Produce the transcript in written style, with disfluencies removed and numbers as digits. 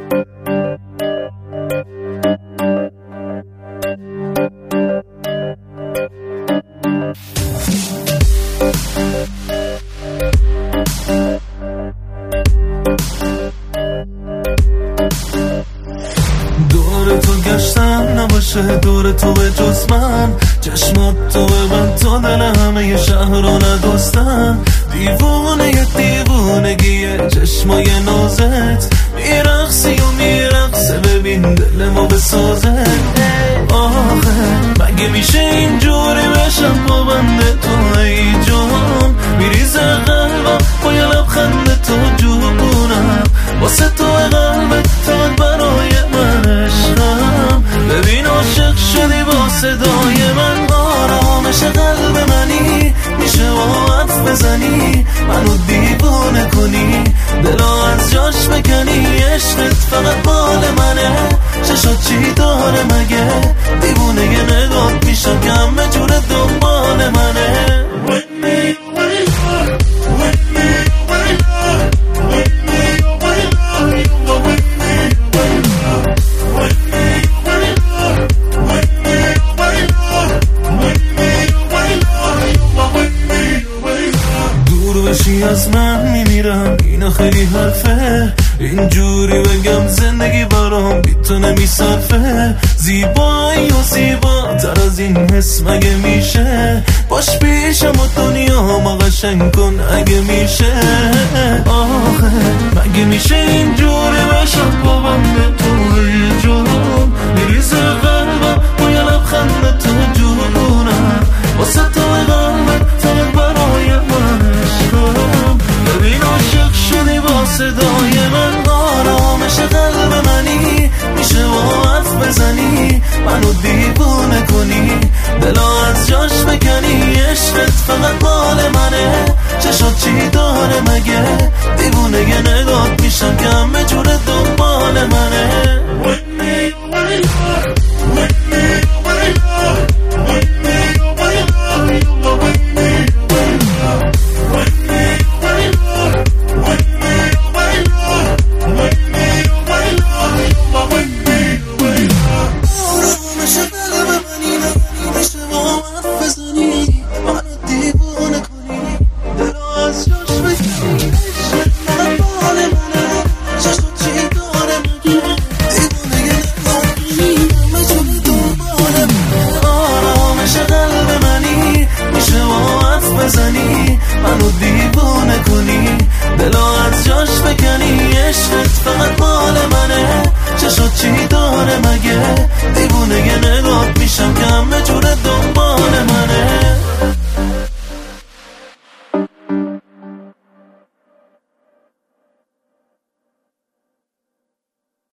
دور تو گشتم نباشه دور تو به جز من، چشمات تو به من تا دل همه شهر رو ندوستن. دیوونه دیوونگیه چشمای نازت، میرقصی و میرقصه ببین دل ما بسازه. آخه مگه میشه اینجوری بشم با بنده تو ای جان، میریزه قلبم با یه لبخند تو جوونم، واسه تو قلبت تا برای من عشقم. ببین عاشق شدی با صدای من، آرامش قلب منی، میشه با حرف بزنی منو دیوونه کنی، دلا از جاش بکنی. عشقت فقط مال منه، چشات چی داره مگه، دیوونه یه نگات میشم که همه جور دنبال منه. از من میمیرم اینا خیلی حرفه، اینجوری بگم زندگی برام بی تو نمیصرفه. زیبایی و زیبا تر از این حس مگه میشه، باش پیشم و دنیا ما قشنگ کن اگه میشه. آخه مگه میشه اینجوری بشم با بنده تو ای جان، میریزه قلبم با یه لبخند تو جونم، واسه تو قلبت فقط برای من عشقم. ببین عاشق شدی با صدای من، آرامش قلب منی، میشه با حرف بزنی منو دیوونه کنی، دلا از جاش بکنی. عشقت فقط مال منه، چشات چی داره مگه، دیوونه یه نگات میشم که همه جور دنبال منه. Just